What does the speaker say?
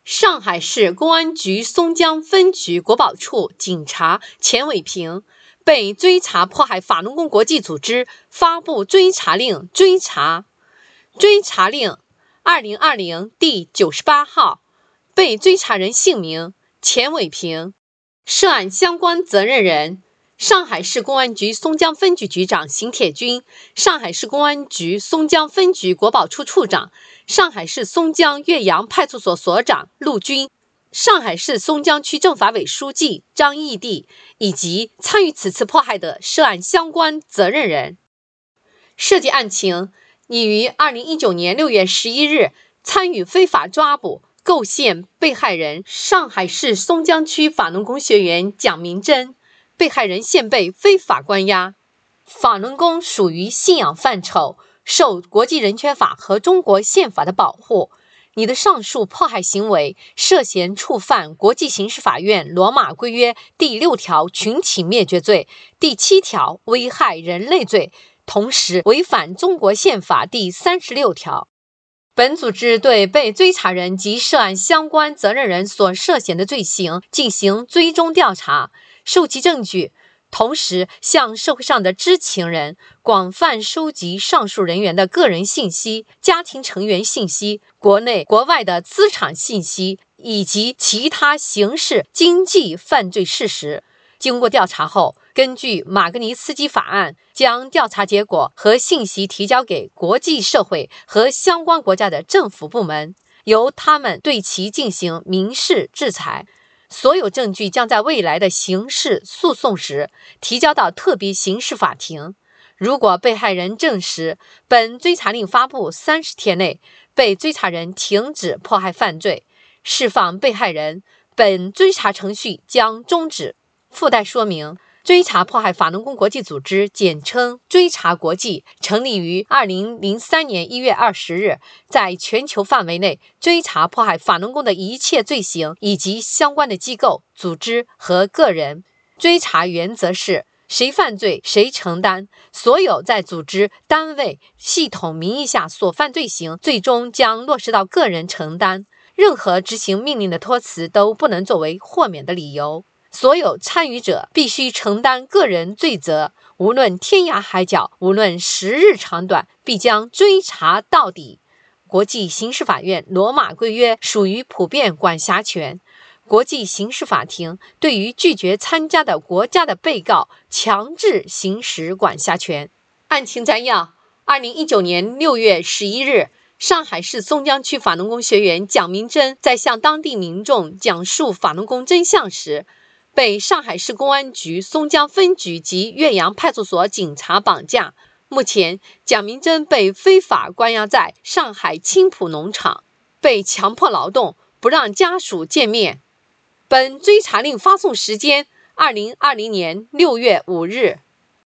上海市公安局松江分局国保处警察钱伟平被追查迫害法轮功国际组织发布追查令2020第98号，被追查人姓名钱伟平，涉案相关责任人上海市公安局松江分局局长邢铁军，上海市公安局松江分局国保处处长，上海市松江岳阳派出所所长陆军，上海市松江区政法委书记张义娣，以及参与此次迫害的涉案相关责任人。涉及案情拟于2019年6月11日参与非法抓捕构陷被害人上海市松江区法轮功学员蒋明珍，被害人现被非法关押。法轮功属于信仰范畴，受国际人权法和中国宪法的保护。你的上述迫害行为涉嫌触犯国际刑事法院罗马规约第6条群体灭绝罪、第7条危害人类罪，同时违反中国宪法第36条。本组织对被追查人及涉案相关责任人所涉嫌的罪行进行追踪调查，收集证据，同时向社会上的知情人广泛收集上述人员的个人信息、家庭成员信息、国内国外的资产信息以及其他刑事经济犯罪事实。经过调查后，根据马格尼茨基法案，将调查结果和信息提交给国际社会和相关国家的政府部门，由他们对其进行民事制裁。所有证据将在未来的刑事诉讼时提交到特别刑事法庭。如果被害人证实本追查令发布30天内被追查人停止迫害犯罪，释放被害人，本追查程序将终止。附带说明，追查迫害法轮功国际组织简称追查国际，成立于2003年1月20日，在全球范围内追查迫害法轮功的一切罪行以及相关的机构、组织和个人。追查原则是谁犯罪谁承担，所有在组织、单位、系统名义下所犯罪行最终将落实到个人承担，任何执行命令的托辞都不能作为豁免的理由。所有参与者必须承担个人罪责，无论天涯海角，无论时日长短，必将追查到底。国际刑事法院罗马规约属于普遍管辖权，国际刑事法庭对于拒绝参加的国家的被告强制行使管辖权。案情摘要：2019年6月11日，上海市松江区法轮功学员蒋明珍在向当地民众讲述法轮功真相时，被上海市公安局松江分局及岳阳派出所警察绑架。目前，蒋明珍被非法关押在上海青浦农场，被强迫劳动，不让家属见面。本追查令发送时间：2020年6月5日。